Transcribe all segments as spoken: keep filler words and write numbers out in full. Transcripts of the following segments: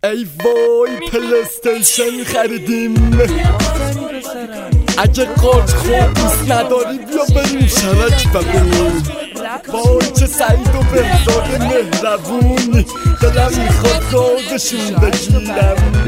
ای وای پلیستیشن خریدیم، اگه قارچ خوب دوست نداری بیا بریم شرک ببینیم. وای چه سعید و بهزاد مهربونی، دلم میخواد دادشون بگیرم.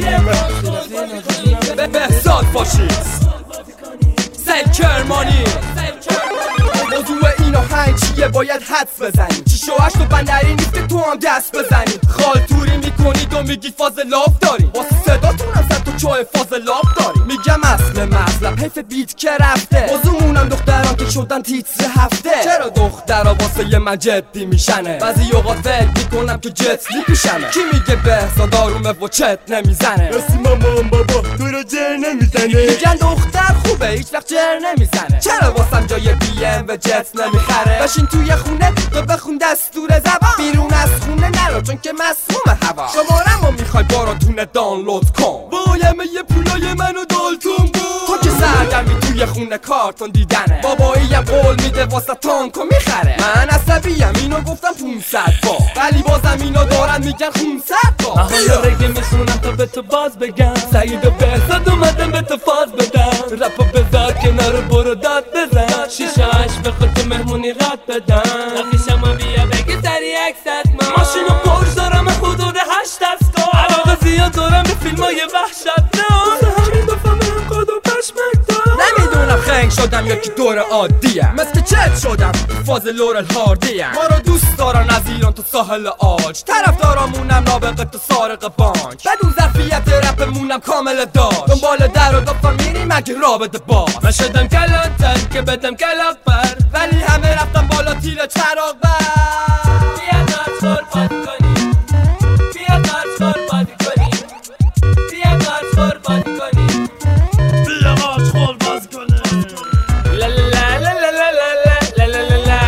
بهزاد فاشیست، سعید کرمانی. موضوع این آهنگ چیه باید حدس بزنی، چی شو هشت و بندری نیست که تو هم دست بزنی. خالتوری میکنید و میگی فاز لاف داری، واسه صداتونم زد تو چای فاز لاف داری. میگم اصل مطلب حیف بیت که رفته، موضوعمونم دختران که شدن تیتر هفته. چرا دخترها واسه یه من جدی میشنه، بعضی اوقات فکر میکنم که جتلی پیشمه. کی میگه بهزاد آرومه و چت نمیزنه؟ راستی مامان بابا تو رو جر نمیزنه. میگن دختر خوبه هیچ وقت جر نمیزنه. چرا واسم جای بی ام و جت نمیخره؟ بشین توی خونه تو بخون دستور زبان، بیرون از خونه نرو چون که مسموم هوا. شمارمو میخوای براتونه دانلود کن، وایمه یه پولای منو دالتون بود. تو که سرگرمی توی خونه کارتون دیدنه، باباییم قول میده واسه تانکو میخره. من عصبیم اینو گفتم پونصد بار، ولی بازم اینو دارن میگن خونصد بار. حالا رگه میخونم تا به تو باز بگم، سعید و بهزاد اومدم به تو فاز بدم. رپا بذار کنار برو داد بزن، شیشاش به خود تو مهمونی راد بدن. نقیشم بیا بگی سری اکست ما، ماشین و پرش دارم حدود هشت دستگاه. علاقه زیاد دارم به فیلم های وحشت نه، همین دو فهمم کاد و پشمک دارم. نمیدونم خنگ شدم یا که دور عادیم، مثل چت شدم فاز لورل هاردیم. ما رو دوست دارن از ایران تا ساحل آج، طرف دارمونم نابغه تا سارق بانک. بدون ظرفیت رپمونم کامل داشت، دنبال در و دفتر میریم اگه رابطه باز. من شدم کلانتر که بدم کلاق بر، ولی همه رفتم بالا تیر چراغ بر. بیا نارت خور بازی کنیم، بیا نارت خور بازی کنیم، بیا نارت خور بازی کنیم، بیا نارت خور بازی کنیم. لا لا لا لا لا لا لا لا لا لا لا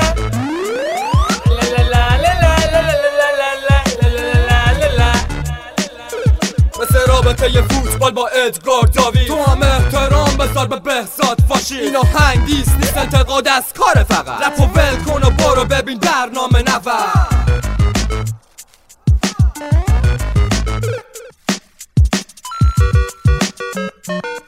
لا لا. مثل رابطه ی فوتبال با ادگار داوید، تو هم احترام بذار به بهزاد فاشیست. این آهنگ دیست نیست، انتقاد از کار فقط. رپ و ول کن و برو ببین برنامه نور.